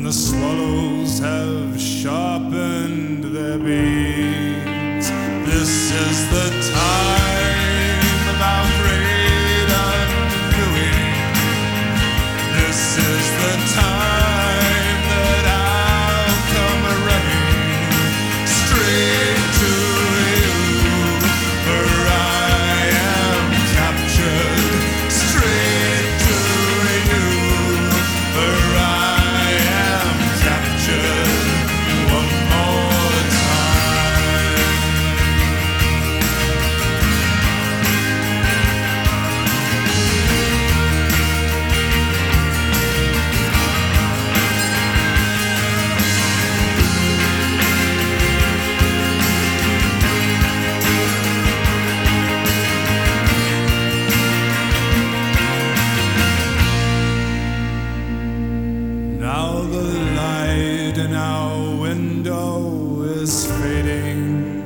the swallows have sharpened their beaks. This is the time of our great undoing. This is the time that I'll come running straight to you, for I am captured. Straight to you, for I am captured one more time. Now the light in our window is fading,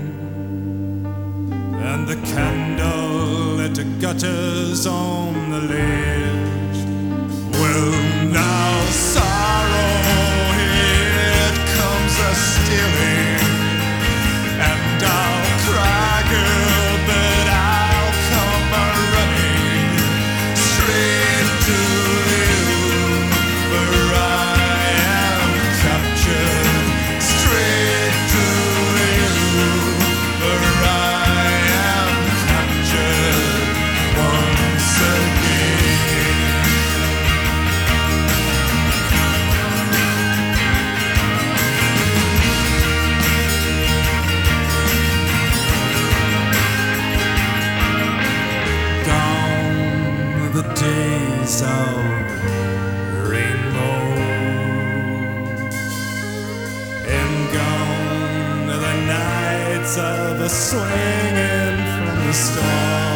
and the candle it gutters on the ledge. Well, now sorrow it comes a stealing, and I'll cry, girl, but I'll come a running straight to you, for I am captured. Straight to you, for I am captured once again. Gone the days of rainbow, and gone the nights of a swinging from the stars.